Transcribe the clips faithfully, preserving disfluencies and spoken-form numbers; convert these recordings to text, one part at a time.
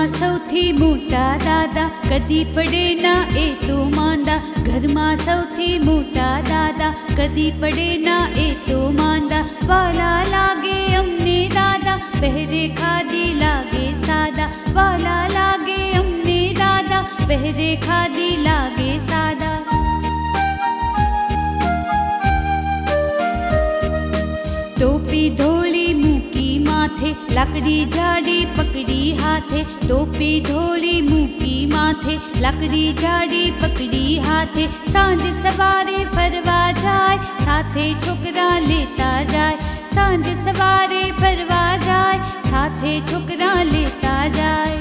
ઘરમાં સૌથી મોટા દાદા કદી પડે ના એ તો માંદા ઘરમાં સૌથી મોટા દાદા કદી પડે ના એ તો માંદા વાલા લાગે અમને દાદા પહેરે ખાદી લાગે સાદા વાલા લાગે અમને દાદા પહેરે ખાદી લાગે સાદા टोपी धोली मूकी माथे लकड़ी झाड़ी पकड़ी हाथे टोपी धोली मूकी माथे लकड़ी झाड़ी पकड़ी हाथे सांझ सवारे फरवा जाए साथे छोकरा लेता जाए सांझ सवारे फरवा जाए साथे छोकरा लेता जाए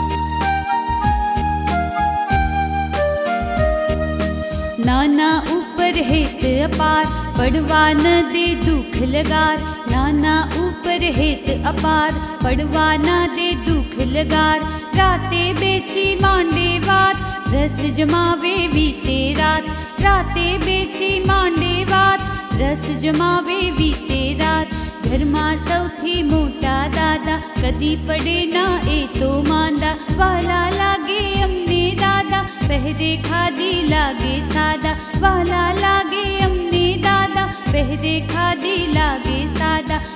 नाना ऊपर हेत अपार पड़वा न दे दुख लगार नाना ऊपर हेत अपार पड़वा न दे दुख लगार राते बेसी मांडे वात रस जमावे वीते रात राते बेसी मांडे वात रस जमावे वीते रात घर में सौथी मोटा दादा कदी पड़े ना ए तो मांदा वाला लागे अमने दादा पहरे खादी लागे सादा वाला लागे अमने दादा पहरे खादी लागे सादा